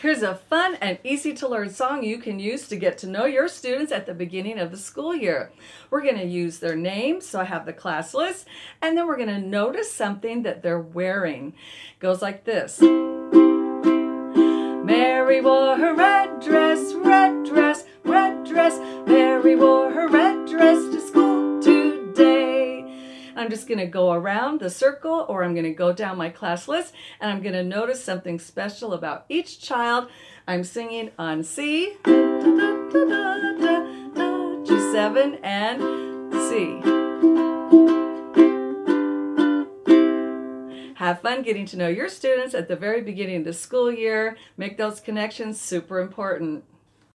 Here's a fun and easy to learn song you can use to get to know your students at the beginning of the school year. We're going to use their names, so I have the class list, and then we're going to notice something that they're wearing. It goes like this. Mary wore her red dress, red dress, red dress. Mary wore her red dress to school today. I'm just going to go around the circle, or I'm going to go down my class list, and I'm going to notice something special about each child. I'm singing on C, G7, and C. Have fun getting to know your students at the very beginning of the school year. Make those connections super important.